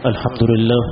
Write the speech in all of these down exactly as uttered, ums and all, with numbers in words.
الحمد لله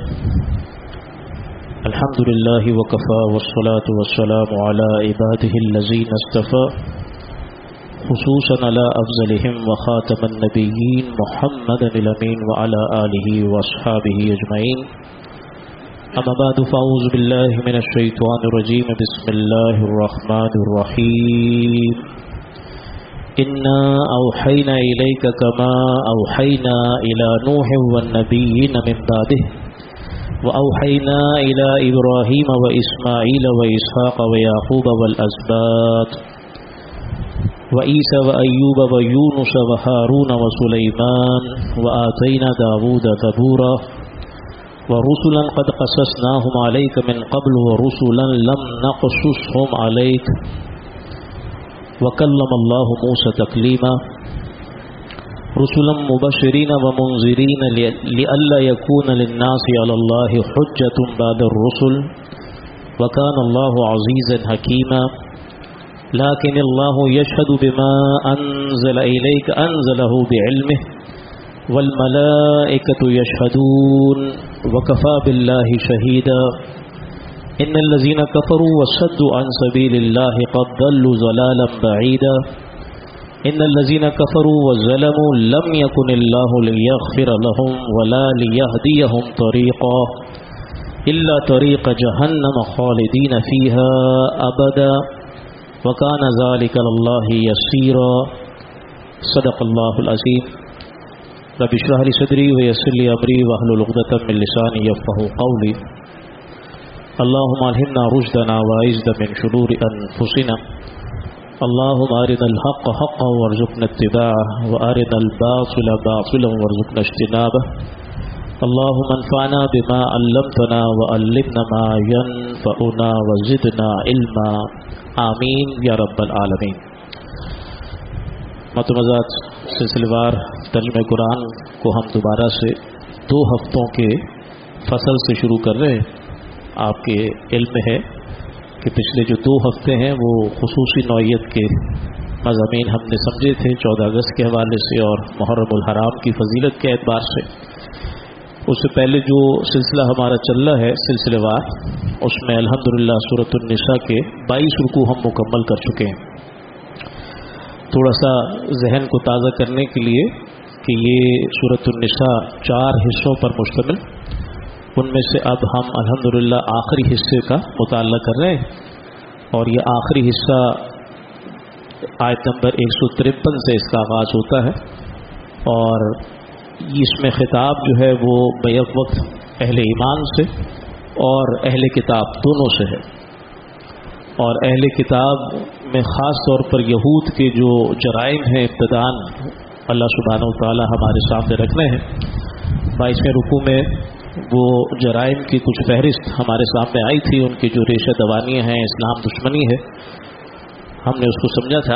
الحمد لله وكفى والصلاة والسلام على عباده الذين اصطفى خصوصا على أفضلهم وخاتم النبيين محمد الأمين وعلى آله وأصحابه أجمعين. أما بعد فأعوذ بالله من الشيطان الرجيم. بسم الله الرحمن الرحيم. إنا أوحينا إليك كما أوحينا إلى نوح والنبيين من بعده وأوحينا إلى إبراهيم وإسماعيل وإسحاق ويعقوب والأسباط وعيسى وأيوب ويونس وهارون وسليمان وآتينا داود زبورا ورسلا قد قصصناهم عليك من قبل ورسلا لم نقصصهم عليك وكلم الله موسى تكليما رسلا مبشرين ومنذرين لئلا يكون للناس على الله حجة بعد الرسل وكان الله عزيزا حكيما. لكن الله يشهد بما أنزل إليك أنزله بعلمه والملائكة يشهدون وكفى بالله شهيدا. إن الذين كفروا وصدوا عن سبيل الله قد ضلوا ضلالا بعيدا. إن الذين كفروا وظلموا لم يكن الله ليغفر لهم ولا ليهديهم طريقا إلا طريق جهنم خالدين فيها أبدا وكان ذلك لله يسيرا. صدق الله العظيم. رب اشرح لي صدري ويسر لي أمري واحلل عقدة من لساني يفقهوا قولي. اللهم الهمنا رشدنا واعذنا من شرور أنفسنا. اللهم أرنا الحق حقا وارزقنا اتباعه وأرنا الباطل باطلا وارزقنا اجتنابه. اللهم انفعنا بما علمتنا وعلمنا ما ينفعنا وزدنا علما. آمین یا رب العالمین. متمزاد سلسلہ وار ترجمہ قرآن کو ہم دوبارہ سے دو ہفتوں کے فصل سے شروع کر رہے ہیں. آپ کے علم میں ہے کہ پچھلے جو دو ہفتے ہیں وہ خصوصی نوعیت کے مضامین ہم نے سمجھے تھے چودہ اگست کے حوالے سے اور محرم الحرام کی فضیلت کے اعتبار سے. اس سے پہلے جو سلسلہ ہمارا چل رہا ہے سلسلہ وار، اس میں الحمدللہ سورۃ النساء کے بائیس رکوع ہم مکمل کر چکے ہیں. تھوڑا سا ذہن کو تازہ کرنے کے لیے کہ یہ سورۃ النساء چار حصوں پر مشتمل، ان میں سے اب ہم الحمدللہ آخری حصے کا مطالعہ کر رہے ہیں اور یہ آخری حصہ آیت نمبر ایک سو ترپن سے اس کا آغاز ہوتا ہے اور اس میں خطاب جو ہے وہ بیک وقت اہل ایمان سے اور اہل کتاب دونوں سے ہے. اور اہل کتاب میں خاص طور پر یہود کے جو جرائم ہیں ابتداءً اللہ سبحانہ و تعالی ہمارے سامنے رکھنے ہیں. بائیسویں رکوع میں وہ جرائم کی کچھ فہرست ہمارے سامنے آئی تھی، ان کی جو ریشہ دوانیاں ہیں، اسلام دشمنی ہے، ہم نے اس کو سمجھا تھا.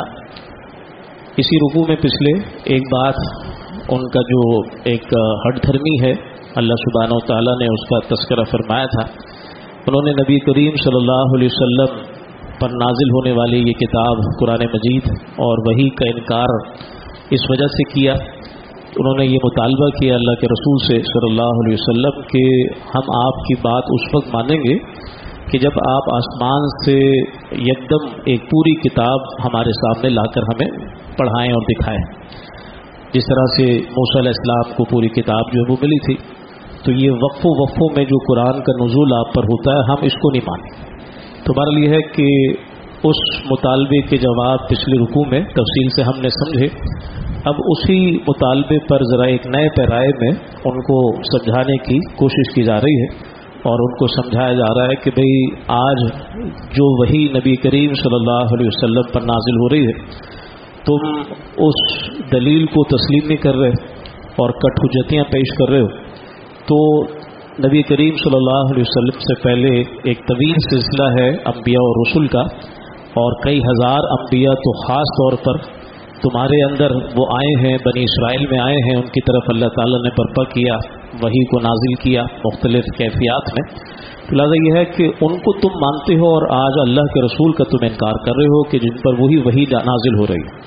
اسی رکوع میں پچھلے ایک بات ان کا جو ایک ہٹ دھرمی ہے اللہ سبحانہ و تعالیٰ نے اس کا تذکرہ فرمایا تھا. انہوں نے نبی کریم صلی اللہ علیہ وسلم پر نازل ہونے والی یہ کتاب قرآن مجید اور وحی کا انکار اس وجہ سے کیا. انہوں نے یہ مطالبہ کیا اللہ کے رسول سے صلی اللہ علیہ وسلم کہ ہم آپ کی بات اس وقت مانیں گے کہ جب آپ آسمان سے یکدم ایک پوری کتاب ہمارے سامنے لا کر ہمیں پڑھائیں اور دکھائیں. جس طرح سے موسیٰ علیہ السلام کو پوری کتاب جو ہے وہ ملی تھی، تو یہ وقفوں وقفوں میں جو قرآن کا نزول آپ پر ہوتا ہے ہم اس کو نہیں مانیں. تو بہرحال یہ ہے کہ اس مطالبے کے جواب پچھلے رکوع میں تفصیل سے ہم نے سمجھے. اب اسی مطالبے پر ذرا ایک نئے پیرائے میں ان کو سمجھانے کی کوشش کی جا رہی ہے اور ان کو سمجھایا جا رہا ہے کہ بھئی آج جو وحی نبی کریم صلی اللہ علیہ وسلم پر نازل ہو رہی ہے تم اس دلیل کو تسلیم نہیں کر رہے اور کٹ حجتیاں پیش کر رہے ہو. تو نبی کریم صلی اللہ علیہ وسلم سے پہلے ایک طویل سلسلہ ہے انبیاء اور رسل کا، اور کئی ہزار انبیاء تو خاص طور پر تمہارے اندر وہ آئے ہیں، بنی اسرائیل میں آئے ہیں، ان کی طرف اللہ تعالیٰ نے برپا کیا، وحی کو نازل کیا مختلف کیفیات میں. لہٰذا یہ ہے کہ ان کو تم مانتے ہو اور آج اللہ کے رسول کا تم انکار کر رہے ہو کہ جن پر وہی وحی نازل ہو رہی ہے.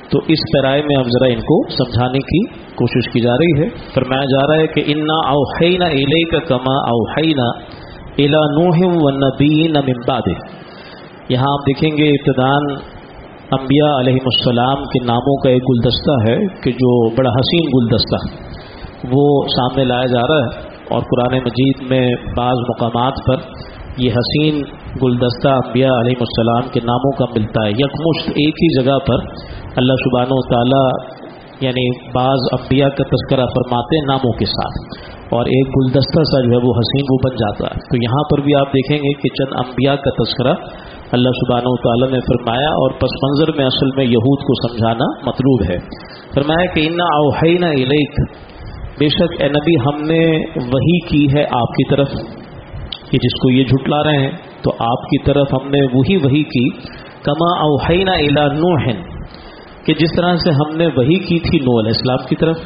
تو اس پیرائے میں اب ذرا ان کو سمجھانے کی کوشش کی جا رہی ہے. فرمایا جا رہا ہے کہ انا اوحینا الیک کما اوحینا الی نوح والنبیین من بعدہ. یہاں آپ دیکھیں گے ابتداءً انبیاء علیہم السلام کے ناموں کا ایک گلدستہ ہے کہ جو بڑا حسین گلدستہ وہ سامنے لایا جا رہا ہے، اور قرآن مجید میں بعض مقامات پر یہ حسین گلدستہ انبیاء علیہم السلام کے ناموں کا ملتا ہے. یکمشت ایک ہی جگہ پر اللہ سبحانہ و تعالیٰ یعنی بعض انبیاء کا تذکرہ فرماتے ہیں ناموں کے ساتھ، اور ایک گلدستہ سا جو ہے وہ حسین وہ بن جاتا ہے. تو یہاں پر بھی آپ دیکھیں گے کہ چند انبیاء کا تذکرہ اللہ سبحانہ و تعالیٰ نے فرمایا، اور پس منظر میں اصل میں یہود کو سمجھانا مطلوب ہے. فرمایا کہ انا اوحینا الیک، بے شک اے نبی ہم نے وحی کی ہے آپ کی طرف. کہ جس کو یہ جھٹلا رہے ہیں تو آپ کی طرف ہم نے وہی وحی کی، کما اوحینا الی نوح، کہ جس طرح سے ہم نے وحی کی تھی نوح علیہ السلام کی طرف.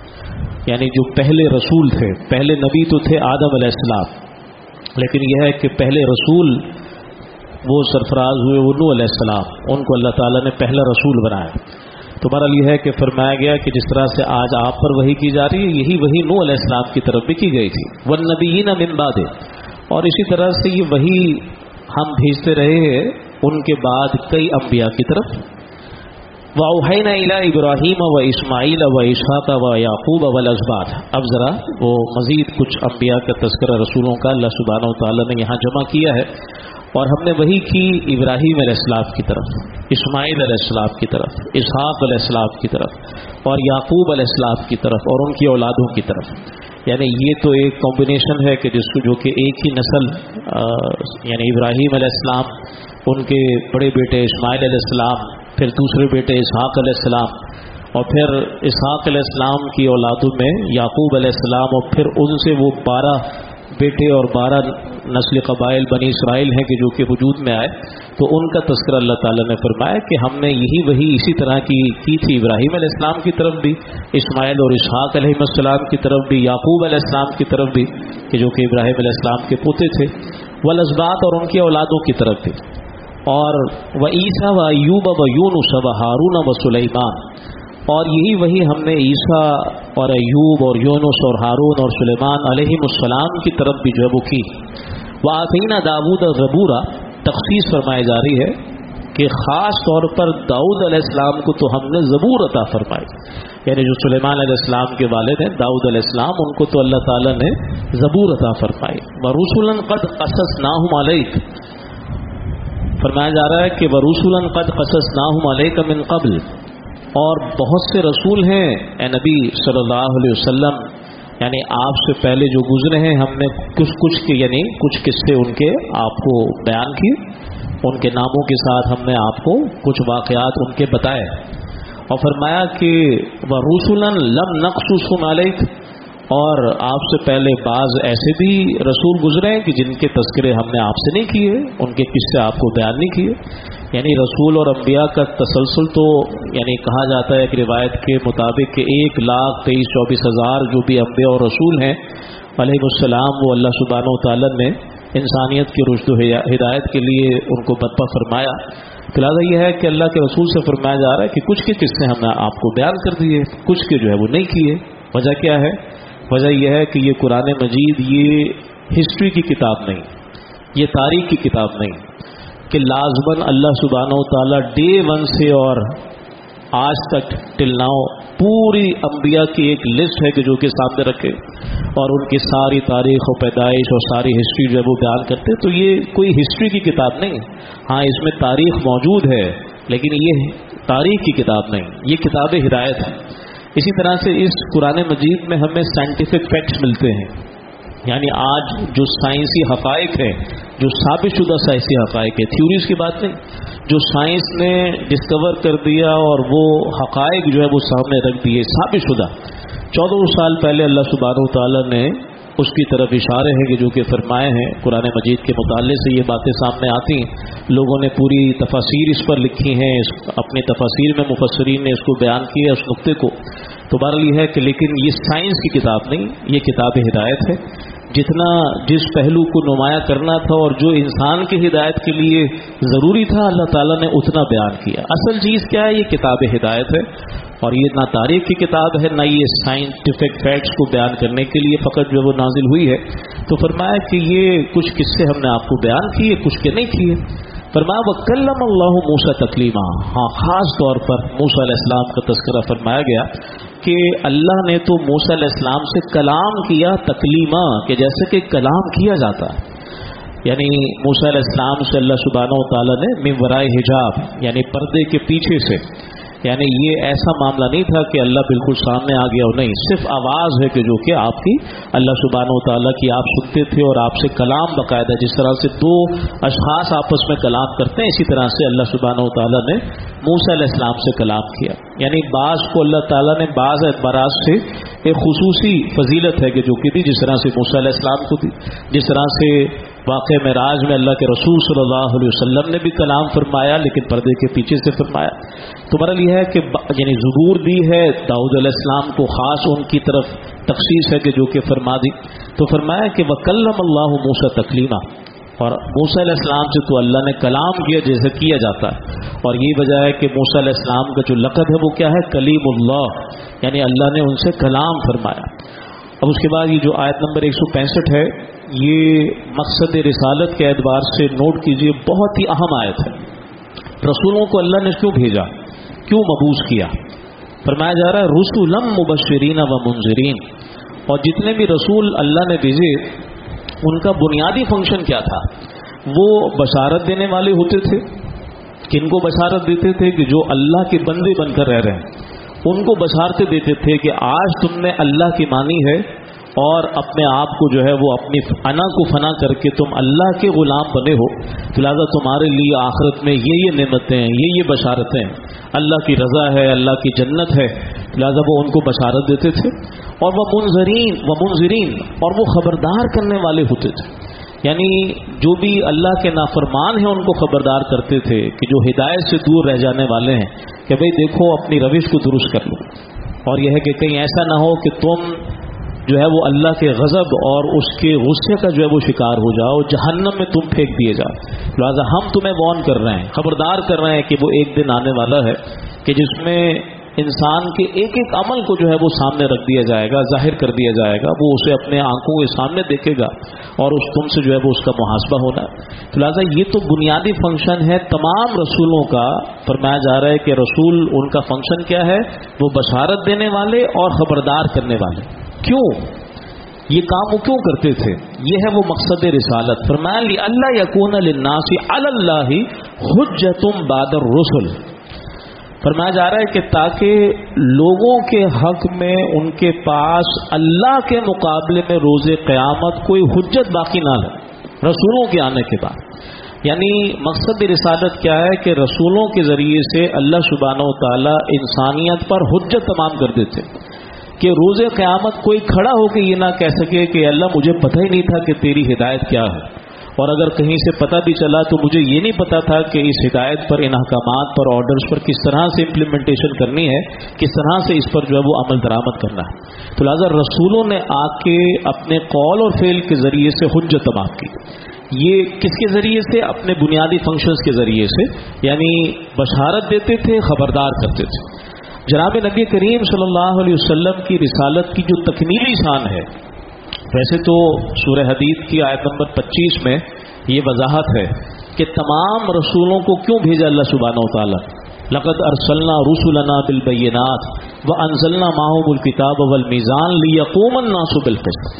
یعنی جو پہلے رسول تھے، پہلے نبی تو تھے آدم علیہ السلام، لیکن یہ ہے کہ پہلے رسول وہ سرفراز ہوئے وہ نوح علیہ السلام، ان کو اللہ تعالیٰ نے پہلا رسول بنایا. تو بہرحال یہ ہے کہ فرمایا گیا کہ جس طرح سے آج آپ پر وحی کی جا رہی ہے، یہی وحی نوح علیہ السلام کی طرف بھی کی گئی تھی. والنبیین من بعد، اور اسی طرح سے یہ وحی ہم بھیجتے رہے ہیں ان کے بعد کئی انبیاء کی طرف. وَأَوْحَيْنَا إِلَىٰ إِبْرَاهِيمَ وَإِسْمَاعِيلَ وَإِسْحَاقَ وَيَعْقُوبَ وَالْأَسْبَاطِ. اب ذرا وہ مزید کچھ انبیاء کا تذکرہ رسولوں کا اللہ سبحانہ و تعالیٰ نے یہاں جمع کیا ہے. اور ہم نے وہی کی ابراہیم علیہ السلام کی طرف، اسماعیل علیہ السلام کی طرف، اسحاق علیہ السلام کی طرف، اور یعقوب علیہ السلام کی طرف، اور ان کی اولادوں کی طرف. یعنی یہ تو ایک کمبینیشن ہے کہ جس کو جو کہ ایک ہی نسل یعنی ابراہیم علیہ السلام، ان کے بڑے بیٹے اسماعیل علیہ السلام، پھر دوسرے بیٹے اسحاق علیہ السلام، اور پھر اسحاق علیہ السلام کی اولادوں میں یعقوب علیہ السلام، اور پھر ان سے وہ بارہ بیٹے اور بارہ نسل قبائل بنی اسرائیل ہیں کہ جو کہ وجود میں آئے. تو ان کا تذکرہ اللہ تعالیٰ نے فرمایا کہ ہم نے یہی وہی اسی طرح کی کی تھی ابراہیم علیہ السلام کی طرف بھی، اسماعیل اور اسحاق علیہ السلام کی طرف بھی، یعقوب علیہ السلام کی طرف بھی کہ جو کہ ابراہیم علیہ السلام کے پوتے تھے، والاسباط اور ان کی اولادوں کی طرف بھی، اور وعیسیٰ و ایوب و یونس و ہارون و سلیمان. اور یہی وہی ہم نے عیسیٰ اور ایوب اور یونس اور ہارون اور سلیمان علیہم السلام کی طرف بھی جو ہے وہ کی. وآتینا داؤد زبورا، تخصیص فرمائی جا رہی ہے کہ خاص طور پر داؤد علیہ السلام کو تو ہم نے زبور عطا فرمائی. یعنی جو سلیمان علیہ السلام کے والد ہیں داؤد علیہ السلام، ان کو تو اللہ تعالیٰ نے زبور عطا فرمائی. ورسلا قد قصصناہم علیک، فرمایا جا رہا ہے کہ ورسلا قد قصصناہم علیک من قبل، اور بہت سے رسول ہیں اے نبی صلی اللہ علیہ وسلم، یعنی آپ سے پہلے جو گزرے ہیں ہم نے کچھ کچھ کے یعنی کچھ قصے ان کے آپ کو بیان کیے، ان کے ناموں کے ساتھ ہم نے آپ کو کچھ واقعات ان کے بتائے. اور فرمایا کہ وَرُسُلًا لَمْ نَقْصُصْهُمْ عَلَيْكَ، اور آپ سے پہلے بعض ایسے بھی رسول گزرے ہیں کہ جن کے تذکرے ہم نے آپ سے نہیں کیے، ان کے قصے آپ کو بیان نہیں کیے. یعنی رسول اور انبیاء کا تسلسل تو یعنی کہا جاتا ہے کہ روایت کے مطابق کہ ایک لاکھ تیئیس چوبیس ہزار جو بھی انبیاء اور رسول ہیں علیہ السلام، وہ اللہ سبحانہ و تعالیٰ نے انسانیت کی رشد و ہدایت کے لیے ان کو برپا فرمایا. لہٰذا یہ ہے کہ اللہ کے رسول سے فرمایا جا رہا ہے کہ کچھ کے قصے ہم نے آپ کو بیان کر دیے، کچھ کے جو ہے وہ نہیں کیے. وجہ کیا ہے؟ وجہ یہ ہے کہ یہ قرآن مجید یہ ہسٹری کی کتاب نہیں، یہ تاریخ کی کتاب نہیں کہ لازماً اللہ سبحانہ و تعالیٰ ڈے ون سے اور آج تک ٹل ناؤ پوری انبیاء کی ایک لسٹ ہے کہ جو کہ سامنے رکھے اور ان کی ساری تاریخ و پیدائش اور ساری ہسٹری جو ہے وہ بیان کرتے. تو یہ کوئی ہسٹری کی کتاب نہیں. ہاں اس میں تاریخ موجود ہے لیکن یہ تاریخ کی کتاب نہیں، یہ کتاب ہدایت ہے. اسی طرح سے اس قرآن مجید میں ہمیں سائنٹیفک فیکٹس ملتے ہیں، یعنی آج جو سائنسی حقائق ہیں، جو ثابت شدہ سائنسی حقائق ہے، تھیوریز کی بات نہیں، جو سائنس نے ڈسکور کر دیا اور وہ حقائق جو ہے وہ سامنے رکھ دیے ثابت شدہ. چودہ سال پہلے اللہ سبحانہ و تعالیٰ نے اس کی طرف اشارے ہیں کہ جو کہ فرمائے ہیں قرآن مجید کے مطالعے سے یہ باتیں سامنے آتی ہیں. لوگوں نے پوری تفاسیر اس پر لکھی ہیں، اپنی تفاسیر میں مفسرین نے اس کو بیان کیا اس نقطے کو. تو بہرحال یہ ہے کہ لیکن یہ سائنس کی کتاب نہیں، یہ کتاب ہدایت ہے. جتنا جس پہلو کو نمایاں کرنا تھا اور جو انسان کی ہدایت کے لیے ضروری تھا اللہ تعالیٰ نے اتنا بیان کیا. اصل چیز کیا ہے؟ یہ کتاب ہدایت ہے اور یہ نہ تاریخ کی کتاب ہے نہ یہ سائنٹیفک فیکٹس کو بیان کرنے کے لیے فقط جو وہ نازل ہوئی ہے. تو فرمایا کہ یہ کچھ قصے ہم نے آپ کو بیان کیے, کچھ کے نہیں کیے. فرمایا وَكَلَّمَ اللَّهُ مُوسَىٰ تَكْلِيمًا. ہاں خاص طور پر موسیٰ علیہ السلام کا تذکرہ فرمایا گیا کہ اللہ نے تو موسیٰ علیہ السلام سے کلام کیا تکلیما, کہ جیسے کہ کلام کیا جاتا ہے. یعنی موسیٰ علیہ السلام سے اللہ سبحانہ و تعالیٰ نے من ورائے حجاب یعنی پردے کے پیچھے سے, یعنی یہ ایسا معاملہ نہیں تھا کہ اللہ بالکل سامنے آ گیا اور نہیں, صرف آواز ہے کہ جو کہ آپ کی اللہ سبحانہ و تعالیٰ کی آپ سنتے تھے اور آپ سے کلام باقاعدہ, جس طرح سے دو اشخاص آپس میں کلام کرتے ہیں اسی طرح سے اللہ سبحانہ و تعالیٰ نے موسیٰ علیہ السلام سے کلام کیا. یعنی بعض کو اللہ تعالیٰ نے بعض اعتبارات سے ایک خصوصی فضیلت ہے کہ جو کہ دی, جس طرح سے موسیٰ علیہ السلام کو دی, جس طرح سے واقع معراج میں اللہ کے رسول صلی اللہ علیہ وسلم نے بھی کلام فرمایا لیکن پردے کے پیچھے سے فرمایا. تو برحال یہ ہے کہ یعنی ظہور دی ہے داؤد علیہ السلام کو, خاص ان کی طرف تخصیص ہے کہ جو کہ فرما دی. تو فرمایا کہ وَكَلَّمَ اللَّهُ مُوسَىٰ تَكْلِيمًا, اور موسیٰ علیہ السلام سے تو اللہ نے کلام کیا جیسے کیا جاتا ہے. اور یہ وجہ ہے کہ موسیٰ علیہ السلام کا جو لقب ہے وہ کیا ہے؟ کلیم اللہ, یعنی اللہ نے ان سے کلام فرمایا. اب اس کے بعد یہ جو آیت نمبر ایک سو پینسٹھ ہے یہ مقصد رسالت کے اعتبار سے نوٹ کیجئے بہت ہی اہم آیت ہے. رسولوں کو اللہ نے کیوں بھیجا, کیوں مبعوث کیا؟ فرمایا جا رہا ہے رسولا مبشرین و منذرین. اور جتنے بھی رسول اللہ نے بھیجے ان کا بنیادی فنکشن کیا تھا؟ وہ بشارت دینے والے ہوتے تھے. کن کو بشارت دیتے تھے؟ کہ جو اللہ کے بندے بن کر رہ رہے ہیں ان کو بشارتیں دیتے تھے کہ آج تم نے اللہ کی مانی ہے اور اپنے آپ کو جو ہے وہ اپنی انا کو فنا کر کے تم اللہ کے غلام بنے ہو, تو لہٰذا تمہارے لیے آخرت میں یہ یہ نعمتیں ہیں, یہ یہ بشارتیں ہیں, اللہ کی رضا ہے, اللہ کی جنت ہے. لہٰذا وہ ان کو بشارت دیتے تھے. اور وہ منذرین و منذرین اور وہ خبردار کرنے والے ہوتے تھے. یعنی جو بھی اللہ کے نافرمان ہیں ان کو خبردار کرتے تھے کہ جو ہدایت سے دور رہ جانے والے ہیں کہ بھئی دیکھو اپنی روش کو درست کر لو. اور یہ ہے کہ کہیں ایسا نہ ہو کہ تم جو ہے وہ اللہ کے غضب اور اس کے غصے کا جو ہے وہ شکار ہو جاؤ, جہنم میں تم پھینک دیے جاؤ. لہٰذا ہم تمہیں وارن کر رہے ہیں, خبردار کر رہے ہیں کہ وہ ایک دن آنے والا ہے کہ جس میں انسان کے ایک ایک عمل کو جو ہے وہ سامنے رکھ دیا جائے گا, ظاہر کر دیا جائے گا, وہ اسے اپنے آنکھوں کے سامنے دیکھے گا اور اس تم سے جو ہے وہ اس کا محاسبہ ہونا ہے. تو لہٰذا یہ تو بنیادی فنکشن ہے تمام رسولوں کا. فرمایا جا رہا ہے کہ رسول ان کا فنکشن کیا ہے؟ وہ بشارت دینے والے اور خبردار کرنے والے. کیوں یہ کام وہ کیوں کرتے تھے؟ یہ ہے وہ مقصد رسالت. فرمایا لِأَلَّا يَكُونَ لِلنَّاسِ عَلَى اللَّهِ حُجَّةٌ بَعْدَ الرُّسُلِ. فرمایا جا رہا ہے کہ تاکہ لوگوں کے حق میں ان کے پاس اللہ کے مقابلے میں روز قیامت کوئی حجت باقی نہ رہے رسولوں کے آنے کے بعد. یعنی مقصد رسالت کیا ہے؟ کہ رسولوں کے ذریعے سے اللہ سبحانہ و تعالی انسانیت پر حجت تمام کر دیتے کہ روز قیامت کوئی کھڑا ہو کے یہ نہ کہہ سکے کہ اللہ مجھے پتہ ہی نہیں تھا کہ تیری ہدایت کیا ہے, اور اگر کہیں سے پتہ بھی چلا تو مجھے یہ نہیں پتا تھا کہ اس ہدایت پر, ان احکامات پر, آرڈرز پر کس طرح سے امپلیمنٹیشن کرنی ہے, کس طرح سے اس پر جو ہے وہ عمل درآمد کرنا ہے. تو لہٰذا رسولوں نے آ کے اپنے قول اور فعل کے ذریعے سے حجت تمام کی. یہ کس کے ذریعے سے؟ اپنے بنیادی فنکشنز کے ذریعے سے, یعنی بشارت دیتے تھے, خبردار کرتے تھے. جناب نبی کریم صلی اللہ علیہ وسلم کی رسالت کی جو تکمیلی شان ہے, ویسے تو سورہ حدید کی آیت نمبر پچیس میں یہ وضاحت ہے کہ تمام رسولوں کو کیوں بھیجا اللہ سبحانہ و تعالیٰ. لقد ارسلنا رسلنا بالبینات وانزلنا معهم الکتاب والمیزان لیقوم الناس بالقسط.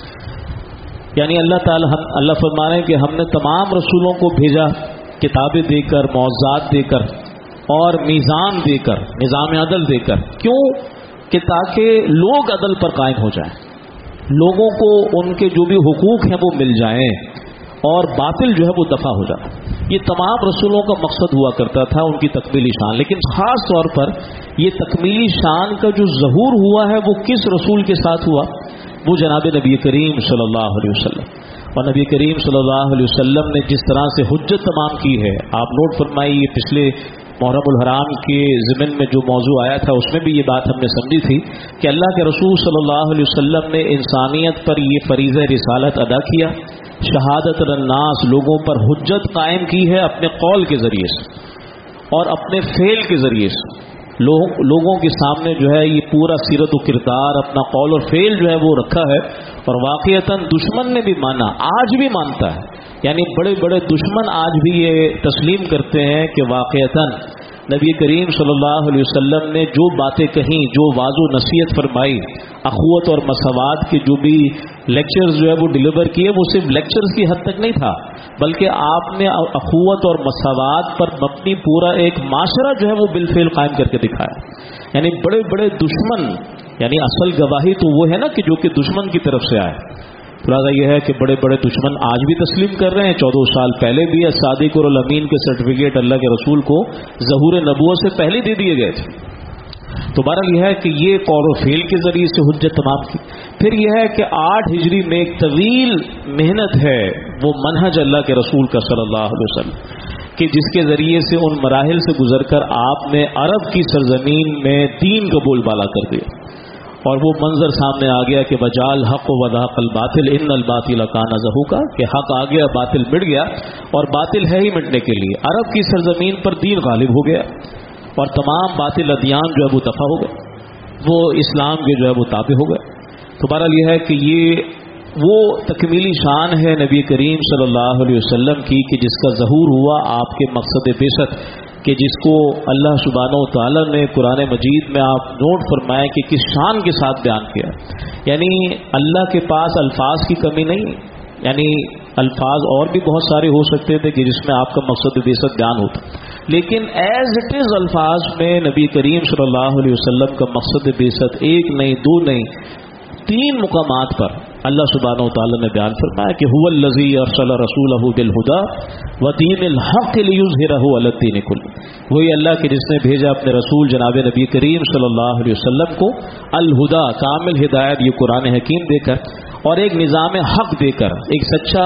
یعنی اللہ تعالیٰ اللہ فرما رہے ہیں کہ ہم نے تمام رسولوں کو بھیجا کتابیں دے کر, معجزات دے کر اور میزان دے کر, نظام عدل دے کر. کیوں؟ کہ تاکہ لوگ عدل پر قائم ہو جائیں, لوگوں کو ان کے جو بھی حقوق ہیں وہ مل جائیں اور باطل جو ہے وہ دفع ہو جائے. یہ تمام رسولوں کا مقصد ہوا کرتا تھا, ان کی تکمیلی شان. لیکن خاص طور پر یہ تکمیلی شان کا جو ظہور ہوا ہے وہ کس رسول کے ساتھ ہوا؟ وہ جناب نبی کریم صلی اللہ علیہ وسلم. اور نبی کریم صلی اللہ علیہ وسلم نے جس طرح سے حجت تمام کی ہے, آپ نوٹ فرمائیے پچھلے محرم الحرام کے ضمن میں جو موضوع آیا تھا اس میں بھی یہ بات ہم نے سمجھی تھی کہ اللہ کے رسول صلی اللہ علیہ وسلم نے انسانیت پر یہ فریضہ رسالت ادا کیا، شہادت الناس، لوگوں پر حجت قائم کی ہے اپنے قول کے ذریعے سے اور اپنے فعل کے ذریعے سے. لوگ لوگوں کے سامنے جو ہے یہ پورا سیرت و کردار، اپنا قول اور فعل جو ہے وہ رکھا ہے، اور واقعتاً دشمن نے بھی مانا، آج بھی مانتا ہے. یعنی بڑے بڑے دشمن آج بھی یہ تسلیم کرتے ہیں کہ واقعتاً نبی کریم صلی اللہ علیہ وسلم نے جو باتیں کہیں، جو واضح و نصیحت فرمائی، اخوت اور مساوات کے جو بھی لیکچرز جو ہے وہ ڈلیور کیے، وہ صرف لیکچرز کی حد تک نہیں تھا، بلکہ آپ نے اخوت اور مساوات پر مبنی پورا ایک معاشرہ جو ہے وہ بالفعل قائم کر کے دکھایا. یعنی بڑے بڑے دشمن، یعنی اصل گواہی تو وہ ہے نا کہ جو کہ دشمن کی طرف سے آئے. خلاصہ یہ ہے کہ بڑے بڑے دشمن آج بھی تسلیم کر رہے ہیں. چودہ سال پہلے بھی صادق اور الامین کے سرٹیفکیٹ اللہ کے رسول کو ظہور نبوت سے پہلے دے دیے گئے تھے. تو بہرحال یہ ہے کہ یہ قول و فعل کے ذریعے سے حجت تمام کی. پھر یہ ہے کہ آٹھ ہجری میں ایک طویل محنت ہے، وہ منہج اللہ کے رسول کا صلی اللہ علیہ وسلم کہ جس کے ذریعے سے ان مراحل سے گزر کر آپ نے عرب کی سرزمین میں دین کا بول بالا کر دیا، اور وہ منظر سامنے آ گیا کہ بجال حق و وذاق الباطل ان الباطل کان زہوقا، کہ حق آ گیا، باطل مٹ گیا، اور باطل ہے ہی مٹنے کے لیے. عرب کی سرزمین پر دین غالب ہو گیا اور تمام باطل ادیان جو ہے وہ دفع ہو گئے، وہ اسلام کے جو ہے وہ تابع ہو گئے. تو بہرحال یہ ہے کہ یہ وہ تکمیلی شان ہے نبی کریم صلی اللہ علیہ وسلم کی کہ جس کا ظہور ہوا آپ کے مقصد بعثت، کہ جس کو اللہ سبحانہ و تعالیٰ نے قرآن مجید میں آپ نوٹ فرمائے کہ کس شان کے ساتھ بیان کیا. یعنی اللہ کے پاس الفاظ کی کمی نہیں، یعنی الفاظ اور بھی بہت سارے ہو سکتے تھے کہ جس میں آپ کا مقصد بعثت بیان ہوتا، لیکن ایز اٹ از الفاظ میں نبی کریم صلی اللہ علیہ وسلم کا مقصد بعثت ایک نہیں، دو نہیں، تین مقامات پر اللہ سبحانہ و تعالیٰ نے بیان فرمایا کہ هو الذی ارسل رسولہ بالہدی ودین الحق لیظہرہ علی الدین کلہ. وہی اللہ کہ جس نے بھیجا اپنے رسول جناب نبی کریم صلی اللہ علیہ وسلم کو الہدا، کامل ہدایت، یہ قرآن حکیم دے کر، اور ایک نظام حق دے کر، ایک سچا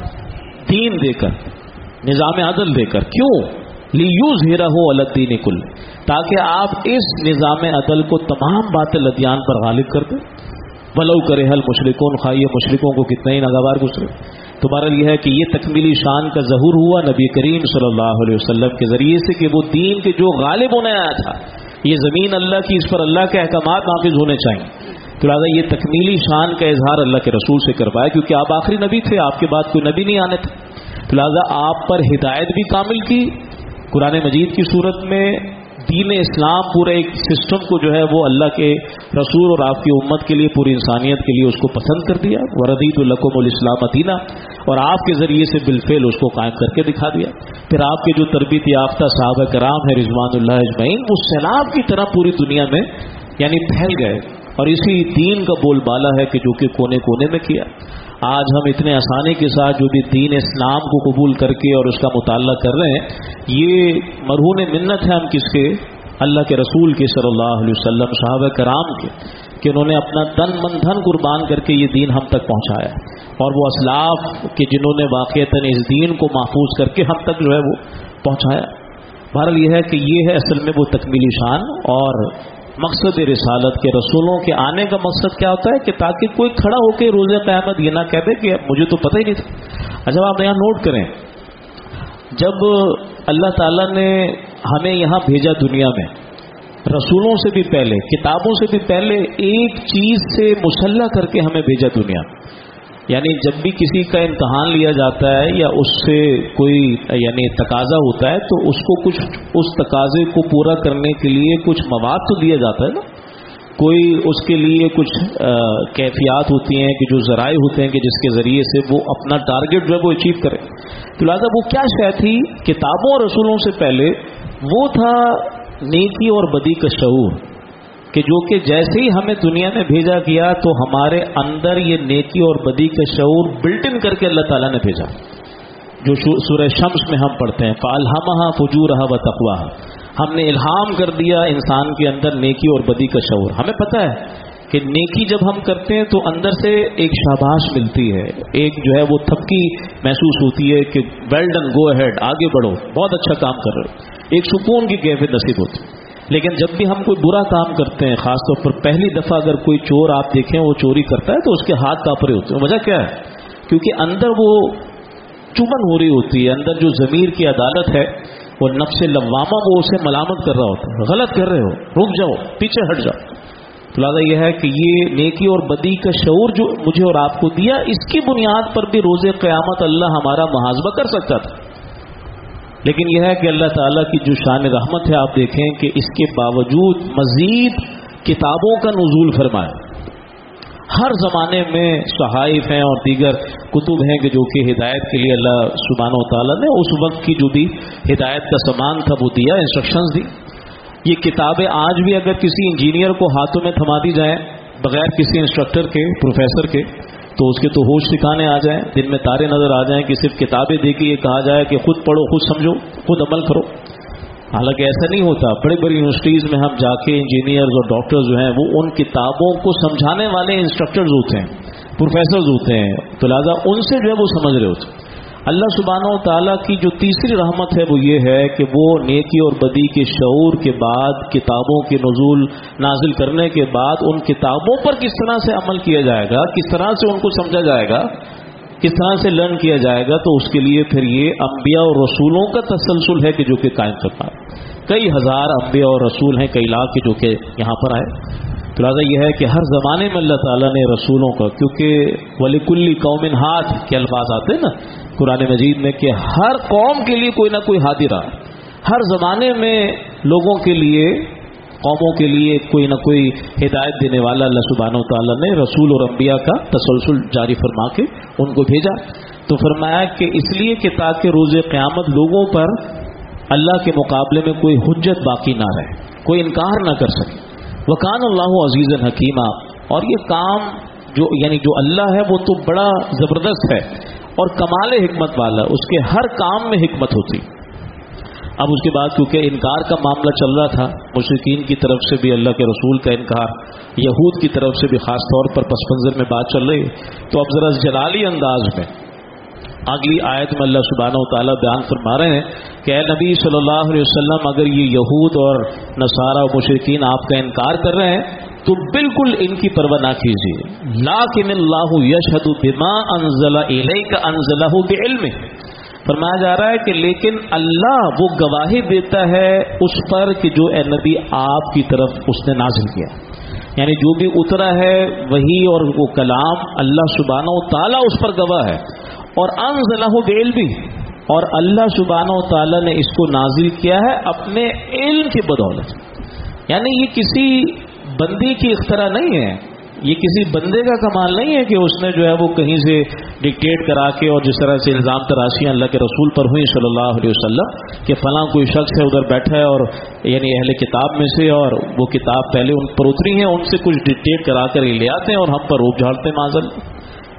دین دے کر، نظام عدل دے کر. کیوں؟ لیظہرہ علی الدین کلہ، تاکہ آپ اس نظام عدل کو تمام باطل ادیان پر غالب کر دیں. ولو کرہ المشرکون، خواہ مشرکوں کو کتنا ہی ناگوار گزرے. تو بہرحال یہ ہے کہ یہ تکمیلی شان کا ظہور ہوا نبی کریم صلی اللہ علیہ وسلم کے ذریعے سے کہ وہ دین کے جو غالب ہونے آیا تھا، یہ زمین اللہ کی، اس پر اللہ کے احکامات نافذ ہونے چاہیے. تو لہٰذا یہ تکمیلی شان کا اظہار اللہ کے رسول سے کروایا، کیونکہ آپ آخری نبی تھے، آپ کے بعد کوئی نبی نہیں آنے تھے. تو لہٰذا آپ پر ہدایت بھی کامل کی قرآن مجید کی صورت میں. دین اسلام پورے ایک سسٹم کو جو ہے وہ اللہ کے رسول اور آپ کی امت کے لیے، پوری انسانیت کے لیے اس کو پسند کر دیا. وردیت لکم الاسلام دینا، اور آپ کے ذریعے سے بالفعل اس کو قائم کر کے دکھا دیا. پھر آپ کے جو تربیت یافتہ صحابہ کرام ہے رضوان اللہ اجمعین، وہ سیلاب کی طرح پوری دنیا میں یعنی پھیل گئے، اور اسی دین کا بول بالا ہے کہ جو کہ کونے کونے میں کیا. آج ہم اتنے آسانی کے ساتھ جو بھی دین اسلام کو قبول کر کے اور اس کا مطالعہ کر رہے ہیں، یہ مرہون منت ہے ہم کس کے؟ اللہ کے رسول کے صلی اللہ علیہ وسلم، صحابہ کرام کے، کہ انہوں نے اپنا تن من دھن قربان کر کے یہ دین ہم تک پہنچایا، اور وہ اسلاف کہ جنہوں نے واقعتاً اس دین کو محفوظ کر کے ہم تک جو ہے وہ پہنچایا. بہرحال یہ ہے کہ یہ ہے اصل میں وہ تکمیلی شان اور مقصد رسالت کے. رسولوں کے آنے کا مقصد کیا ہوتا ہے کہ تاکہ کوئی کھڑا ہو کے روز قیامت یہ نہ کہہ دے کہ مجھے تو پتہ ہی نہیں تھا. اچھا آپ یہاں نوٹ کریں، جب اللہ تعالیٰ نے ہمیں یہاں بھیجا دنیا میں، رسولوں سے بھی پہلے، کتابوں سے بھی پہلے ایک چیز سے مسلح کر کے ہمیں بھیجا دنیا. یعنی جب بھی کسی کا امتحان لیا جاتا ہے یا اس سے کوئی یعنی تقاضا ہوتا ہے تو اس کو کچھ اس تقاضے کو پورا کرنے کے لیے کچھ مواد تو دیا جاتا ہے نا، کوئی اس کے لیے کچھ کیفیات ہوتی ہیں کہ جو ذرائع ہوتے ہیں کہ جس کے ذریعے سے وہ اپنا ٹارگٹ جو ہے وہ اچیو کرے. تو لہٰذا وہ کیا شے تھی کتابوں اور رسولوں سے پہلے؟ وہ تھا نیکی اور بدی کا شعور، کہ جو کہ جیسے ہی ہمیں دنیا میں بھیجا گیا تو ہمارے اندر یہ نیکی اور بدی کا شعور بلٹ ان کر کے اللہ تعالیٰ نے بھیجا. جو سورہ شمس میں ہم پڑھتے ہیں فَأَلْهَمَهَا فُجُورَهَا وَتَقْوَاهَا، ہم نے الہام کر دیا انسان کے اندر نیکی اور بدی کا شعور. ہمیں پتہ ہے کہ نیکی جب ہم کرتے ہیں تو اندر سے ایک شاباش ملتی ہے، ایک جو ہے وہ تھپکی محسوس ہوتی ہے کہ ویل ڈن، گو اہیڈ، آگے بڑھو، بہت اچھا کام کر رہے ہو، ایک سکون کی کیفیت نصیب ہوتی ہے۔ لیکن جب بھی ہم کوئی برا کام کرتے ہیں، خاص طور پر پہلی دفعہ اگر کوئی چور آپ دیکھیں وہ چوری کرتا ہے تو اس کے ہاتھ کانپ رہے ہوتے ہیں، وجہ کیا ہے؟ کیونکہ اندر وہ چبھن ہو رہی ہوتی ہے، اندر جو ضمیر کی عدالت ہے، وہ نفس لوامہ وہ اسے ملامت کر رہا ہوتا ہے، غلط کر رہے ہو، رک جاؤ، پیچھے ہٹ جاؤ۔ تو لہٰذا یہ ہے کہ یہ نیکی اور بدی کا شعور جو مجھے اور آپ کو دیا، اس کی بنیاد پر بھی روز قیامت اللہ ہمارا محاسبہ کر سکتا تھا۔ لیکن یہ ہے کہ اللہ تعالیٰ کی جو شان رحمت ہے، آپ دیکھیں کہ اس کے باوجود مزید کتابوں کا نزول فرمائے۔ ہر زمانے میں صحائف ہیں اور دیگر کتب ہیں کہ جو کہ ہدایت کے لیے اللہ سبحانہ و تعالیٰ نے اس وقت کی جو بھی ہدایت کا سامان تھا وہ دیا، انسٹرکشنز دی۔ یہ کتابیں آج بھی اگر کسی انجینئر کو ہاتھوں میں تھما دی جائیں بغیر کسی انسٹرکٹر کے، پروفیسر کے، تو اس کے تو ہوش ٹھکانے آ جائیں، دن میں تارے نظر آ جائیں کہ صرف کتابیں دے کے یہ کہا جائے کہ خود پڑھو، خود سمجھو، خود عمل کرو۔ حالانکہ ایسا نہیں ہوتا۔ بڑی بڑی یونیورسٹیز میں ہم جا کے انجینئرز اور ڈاکٹرز جو ہیں وہ ان کتابوں کو سمجھانے والے انسٹرکٹرز ہوتے ہیں، پروفیسرز ہوتے ہیں، تو لہٰذا ان سے جو ہے وہ سمجھ رہے ہوتے ہیں۔ اللہ سبحانہ و تعالیٰ کی جو تیسری رحمت ہے وہ یہ ہے کہ وہ نیکی اور بدی کے شعور کے بعد کتابوں کے نزول نازل کرنے کے بعد ان کتابوں پر کس طرح سے عمل کیا جائے گا، کس طرح سے ان کو سمجھا جائے گا، کس طرح سے لرن کیا جائے گا، تو اس کے لیے پھر یہ انبیاء اور رسولوں کا تسلسل ہے کہ جو کہ قائم کرنا ہے۔ کئی ہزار انبیاء اور رسول ہیں، کئی لاکھ کے جو کہ یہاں پر آئے۔ تو لہٰذا یہ ہے کہ ہر زمانے میں اللہ تعالیٰ نے رسولوں کا، کیونکہ وَلِكُلِّ قَوْمٍ ہَادٍ کے الفاظ آتے ہیں نا قرآن مجید میں کہ ہر قوم کے لیے کوئی نہ کوئی ہادی رہا، ہر زمانے میں لوگوں کے لیے، قوموں کے لیے کوئی نہ کوئی ہدایت دینے والا اللہ سبحانہ و تعالیٰ نے رسول اور انبیاء کا تسلسل جاری فرما کے ان کو بھیجا۔ تو فرمایا کہ اس لیے کہ تاکہ روز قیامت لوگوں پر اللہ کے مقابلے میں کوئی حجت باقی نہ رہے، کوئی انکار نہ کر سکے۔ وکان اللہ عزیزا حکیما، اور یہ کام جو یعنی جو اللہ ہے وہ تو بڑا زبردست ہے اور کمال حکمت والا، اس کے ہر کام میں حکمت ہوتی۔ اب اس کے بعد کیونکہ انکار کا معاملہ چل رہا تھا، مشرکین کی طرف سے بھی اللہ کے رسول کا انکار، یہود کی طرف سے بھی خاص طور پر پس منظر میں بات چل رہی، تو اب ذرا جلالی انداز میں اگلی آیت میں اللہ سبحانہ و تعالیٰ بیان فرما رہے ہیں کہ اے نبی صلی اللہ علیہ وسلم، اگر یہ یہود اور نصارہ و مشرکین آپ کا انکار کر رہے ہیں تو بالکل ان کی پرواہ نہ کیجیے۔ لیکن اللہ یشہد بما انزل الیک انزلہ بعلمہ، فرمایا جا رہا ہے کہ لیکن اللہ وہ گواہی دیتا ہے اس پر کہ جو اے نبی آپ کی طرف اس نے نازل کیا، یعنی جو بھی اترا ہے وہی اور وہ کلام اللہ سبحانہ و تعالیٰ اس پر گواہ ہے، اور انزلہ بعلمہ، اور اللہ سبحانہ و تعالیٰ نے اس کو نازل کیا ہے اپنے علم کی بدولت۔ یعنی یہ کسی بندے کی اختراع نہیں ہے، یہ کسی بندے کا کمال نہیں ہے کہ اس نے جو ہے وہ کہیں سے ڈکٹیٹ کرا کے، اور جس طرح سے الزام تراشیاں اللہ کے رسول پر ہوئی صلی اللہ علیہ وسلم کہ فلاں کوئی شخص ہے ادھر بیٹھا ہے اور یعنی اہل کتاب میں سے، اور وہ کتاب پہلے ان پر اتری ہیں، ان سے کچھ ڈکٹیٹ کرا کر لے آتے ہیں اور ہم پر روپ جھاڑتے ہیں معاذ اللہ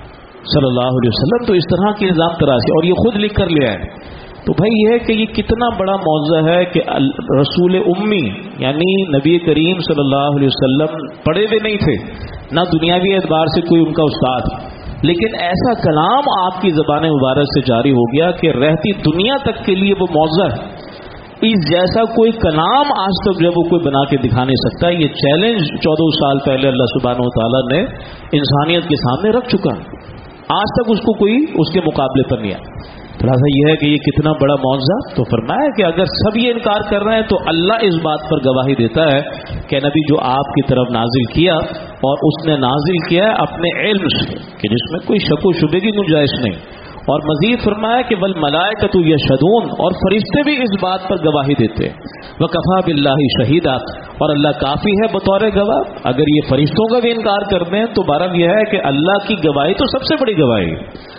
صلی اللہ علیہ وسلم۔ تو اس طرح کی الزام تراشی، اور یہ خود لکھ کر لے آئے۔ تو بھائی یہ ہے کہ یہ کتنا بڑا معجزہ ہے کہ رسول امی یعنی نبی کریم صلی اللہ علیہ وسلم پڑھے ہوئے نہیں تھے، نہ دنیاوی اعتبار سے کوئی ان کا استاد، لیکن ایسا کلام آپ کی زبان مبارک سے جاری ہو گیا کہ رہتی دنیا تک کے لیے وہ معجزہ ہے۔ اس جیسا کوئی کلام آج تک جب وہ کوئی بنا کے دکھا نہیں سکتا۔ یہ چیلنج چودہ سال پہلے اللہ سبحانہ و تعالیٰ نے انسانیت کے سامنے رکھ چکا، آج تک اس کو کوئی اس کے مقابلے پر نہیں آیا۔ لہٰذا یہ ہے کہ یہ کتنا بڑا معجزہ۔ تو فرمایا کہ اگر سب یہ انکار کر رہے ہیں تو اللہ اس بات پر گواہی دیتا ہے کہ نبی جو آپ کی طرف نازل کیا، اور اس نے نازل کیا ہے اپنے علم سے کہ جس میں کوئی شک و شبے کی گنجائش نہیں۔ اور مزید فرمایا کہ والملائکۃ یشہدون، اور فرشتے بھی اس بات پر گواہی دیتے ہیں۔ وکفیٰ باللہ شہیدا، اور اللہ کافی ہے بطور گواہ۔ اگر یہ فرشتوں کا بھی انکار کر دیں تو بہرحال یہ ہے کہ اللہ کی گواہی تو سب سے بڑی گواہی۔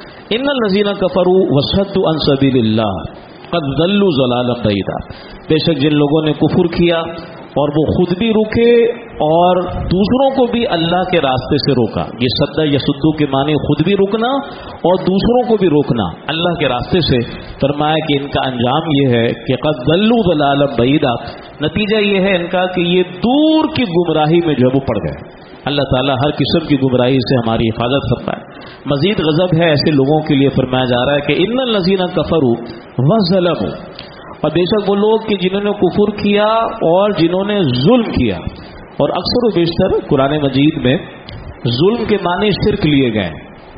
ان الذین کفروا وصدوا عن سبیل اللہ قد ضلوا ضلالا بعیدا، بے شک جن لوگوں نے کفر کیا اور وہ خود بھی رکے اور دوسروں کو بھی اللہ کے راستے سے روکا۔ یہ سدا یسدو کے معنی خود بھی رکنا اور دوسروں کو بھی روکنا اللہ کے راستے سے۔ فرمایا کہ ان کا انجام یہ ہے کہ قد ضلوا ضلالا بعیدا، نتیجہ یہ ہے ان کا کہ یہ دور کی گمراہی میں جو ہے وہ پڑ گئے۔ اللہ تعالیٰ ہر قسم کی گمراہی سے ہماری حفاظت فرمائے۔ مزید غضب ہے ایسے لوگوں کے لیے، فرمایا جا رہا ہے کہ ان الذین کفروا وظلموا، اور بے شک وہ لوگ کہ جنہوں نے کفر کیا اور جنہوں نے ظلم کیا، اور اکثر و بیشتر قرآن مجید میں ظلم کے معنی شرک لیے گئے،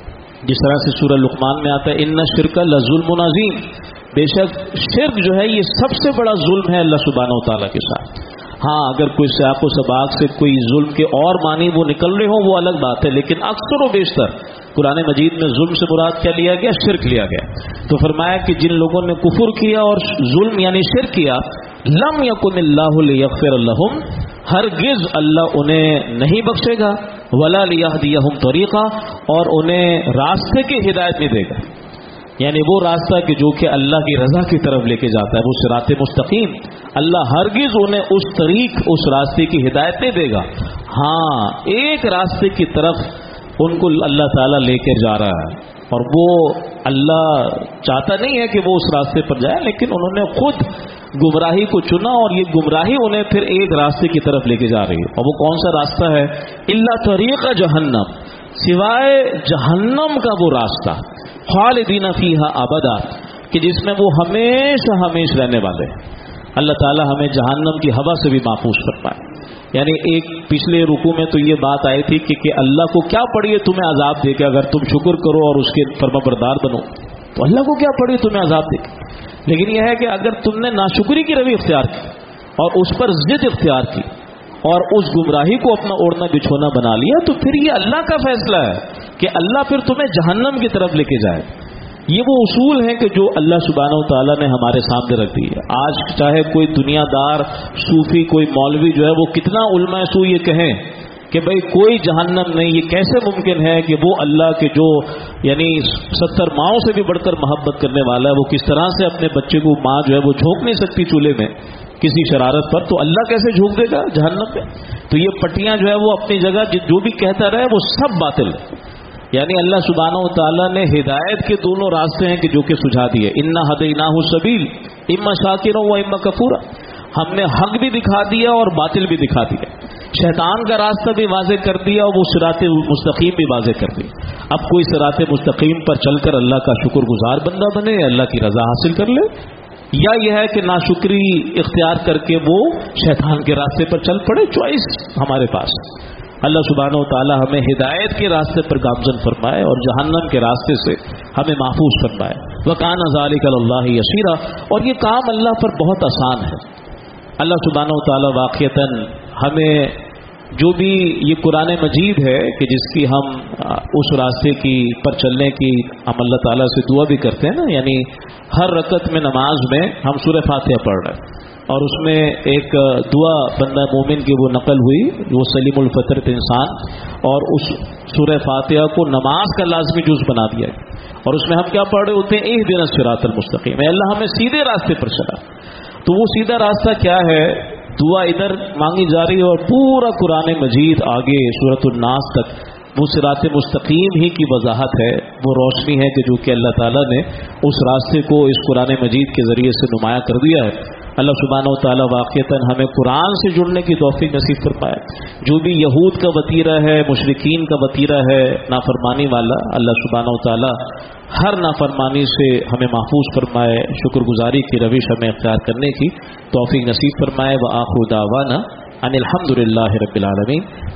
جس طرح سے سورہ لقمان میں آتا ہے ان الشرک لظلم عظیم، بے شک شرک جو ہے یہ سب سے بڑا ظلم ہے اللہ سبحانہ و تعالیٰ کے ساتھ۔ ہاں اگر کوئی سیاق و سباق سے کوئی ظلم کے اور معنی وہ نکل رہے ہوں وہ الگ بات ہے، لیکن اکثر و بیشتر قرآن مجید میں ظلم سے مراد کیا لیا گیا؟ شرک لیا گیا۔ تو فرمایا کہ جن لوگوں نے کفر کیا اور ظلم یعنی شرک کیا، لم یکن اللہ لیغفر لہم، ہرگز اللہ انہیں نہیں بخشے گا، ولا لیہدیہم طریقا، اور انہیں راستے کی ہدایت نہیں دے گا، یعنی وہ راستہ کہ جو کہ اللہ کی رضا کی طرف لے کے جاتا ہے، وہ صراط مستقیم، اللہ ہرگز انہیں اس طریق اس راستے کی ہدایت نہیں دے گا۔ ہاں ایک راستے کی طرف ان کو اللہ تعالیٰ لے کے جا رہا ہے، اور وہ اللہ چاہتا نہیں ہے کہ وہ اس راستے پر جائے، لیکن انہوں نے خود گمراہی کو چنا، اور یہ گمراہی انہیں پھر ایک راستے کی طرف لے کے جا رہی ہے، اور وہ کون سا راستہ ہے؟ الا طریق جہنم، سوائے جہنم کا وہ راستہ، خالدین فیہا ابدا، کہ جس میں وہ ہمیشہ ہمیشہ رہنے والے ہیں۔ اللہ تعالی ہمیں جہنم کی ہوا سے بھی محفوظ فرمائے۔ یعنی ایک پچھلے رکوع میں تو یہ بات آئی تھی کہ, کہ اللہ کو کیا پڑی ہے تمہیں عذاب دے کے، اگر تم شکر کرو اور اس کے فرما بردار بنو تو اللہ کو کیا پڑی تمہیں عذاب دے کے۔ لیکن یہ ہے کہ اگر تم نے ناشکری کی روی اختیار کی اور اس پر ضد اختیار کی اور اس گمراہی کو اپنا اوڑھنا بچھونا بنا لیا، تو پھر یہ اللہ کا فیصلہ ہے کہ اللہ پھر تمہیں جہنم کی طرف لے کے جائے۔ یہ وہ اصول ہیں کہ جو اللہ سبحانہ و تعالیٰ نے ہمارے سامنے رکھ دی ہے۔ آج چاہے کوئی دنیا دار صوفی کوئی مولوی جو ہے وہ کتنا علماء سو یہ کہیں کہ بھئی کوئی جہنم نہیں، یہ کیسے ممکن ہے کہ وہ اللہ کے جو یعنی ستر ماؤں سے بھی بڑھ کر محبت کرنے والا ہے، وہ کس طرح سے اپنے بچے کو ماں جو ہے وہ جھونک نہیں سکتی چولہے میں کسی شرارت پر، تو اللہ کیسے جھونک دے گا جہنم میں؟ تو یہ پٹیاں جو ہے وہ اپنی جگہ جو بھی کہتا رہے وہ سب باطل ہے۔ یعنی اللہ سبحانہ و تعالیٰ نے ہدایت کے دونوں راستے ہیں کہ جو کہ سجھا دیے، انا ہدیناہ السبیل اما شاکرا و اما کفورا، ہم نے حق بھی دکھا دیا اور باطل بھی دکھا دیا، شیطان کا راستہ بھی واضح کر دیا اور وہ صراط مستقیم بھی واضح کر دیا۔ اب کوئی صراط مستقیم پر چل کر اللہ کا شکر گزار بندہ بنے، اللہ کی رضا حاصل کر لے، یا یہ ہے کہ ناشکری اختیار کر کے وہ شیطان کے راستے پر چل پڑے۔ چوائس ہمارے پاس۔ اللہ سبحانہ و تعالی ہمیں ہدایت کے راستے پر گامزن فرمائے اور جہنم کے راستے سے ہمیں محفوظ فرمائے۔ وَكَانَ ذَلِكَ عَلَى اللَّهِ يَسِيرًا، اور یہ کام اللہ پر بہت آسان ہے۔ اللہ سبحانہ و تعالی واقعتاً ہمیں جو بھی یہ قرآن مجید ہے کہ جس کی ہم اس راستے کی پر چلنے کی ہم اللہ تعالیٰ سے دعا بھی کرتے ہیں نا، یعنی ہر رکعت میں نماز میں ہم سورہ فاتحہ پڑھ رہے ہیں، اور اس میں ایک دعا بندہ مومن کی وہ نقل ہوئی، وہ سلیم الفطرت انسان، اور اس سورہ فاتحہ کو نماز کا لازمی جز بنا دیا ہے، اور اس میں ہم کیا پڑھ رہے ہوتے ہیں؟ اہدنا الصراط المستقیم، اے اللہ ہمیں سیدھے راستے پر چلا۔ تو وہ سیدھا راستہ کیا ہے؟ دعا ادھر مانگی جا رہی ہے اور پورا قرآن مجید آگے سورۃ الناس تک وہ صراط مستقیم ہی کی وضاحت ہے، وہ روشنی ہے کہ جو کہ اللہ تعالیٰ نے اس راستے کو اس قرآن مجید کے ذریعے سے نمایاں کر دیا ہے۔ اللہ سبحانہ و تعالیٰ واقعتاً ہمیں قرآن سے جڑنے کی توفیق نصیب فرمائے۔ جو بھی یہود کا وتیرہ ہے، مشرکین کا وتیرہ ہے نافرمانی والا، اللہ سبحانہ و تعالیٰ ہر نافرمانی سے ہمیں محفوظ فرمائے، شکر گزاری کی روش ہمیں اختیار کرنے کی توفیق نصیب فرمائے۔ وآخر دعوانا ان الحمد للہ رب العالمین۔